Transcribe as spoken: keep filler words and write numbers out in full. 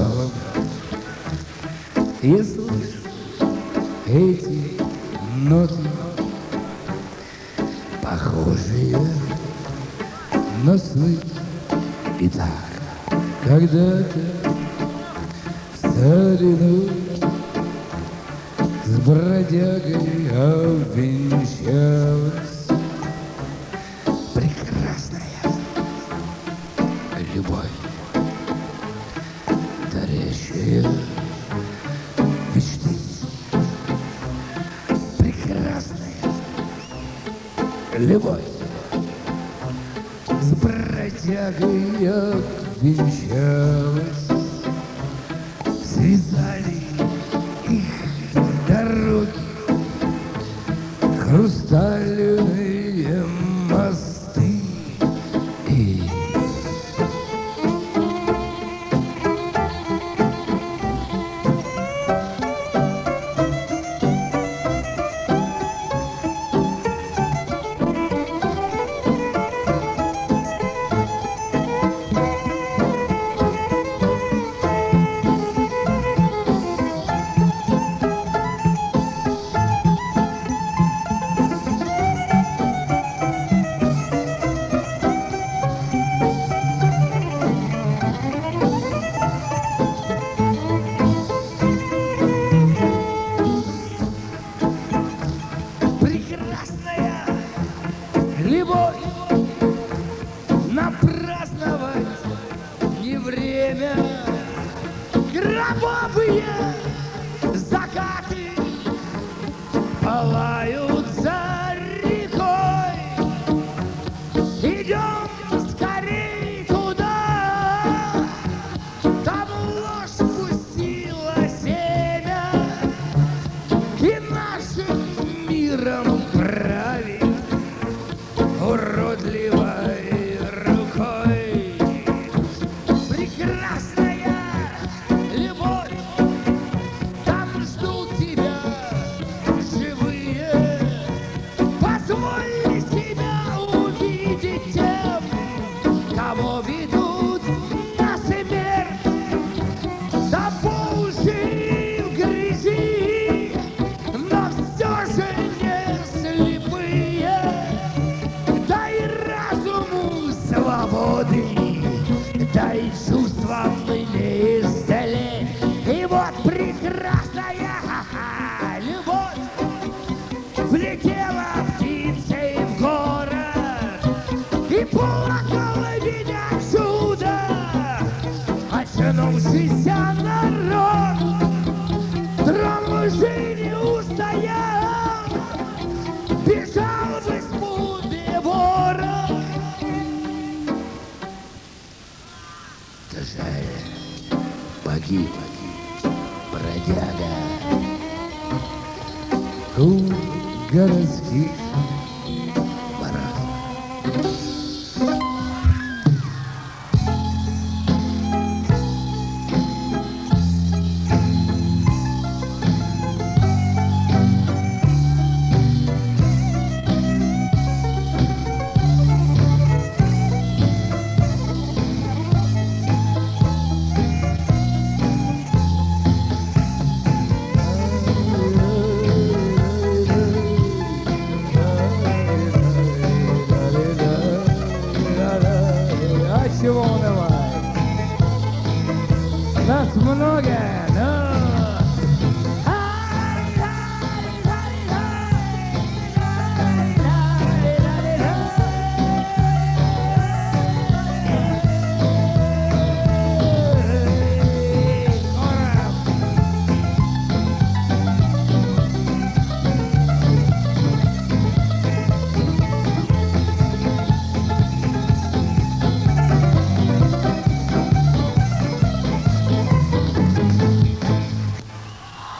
веселым. И слышу эти ноты, похожие на сны. И так когда-то в старину с бродягой обвенчалась прекрасная любовь, дарящая мечты. Прекрасная любовь с бродягой обвенчалась. Связали их дороги, хрустальные мосты. И любовь напраздновать не время. Гробовые закаты пылают за рекой. Идем скорей туда, там ложь пустила семя, и нашим миром правит уродливой рукой. Прекрасная любовь, там ждут тебя живые. Позволь себя увидеть тем, кого ведут на смерть. Да по уши в грязи, но все же не слепые. Дай разуму свободы, дай чувствам не издали. И вот прекрасная любовь влетела птицей в город и плакала меня чудо. Очнувшийся народ трон уже не устоял, бежал в избу ворог. Да жаль, погиб бродяга у городских ворот. Чего унывать? Нас много, но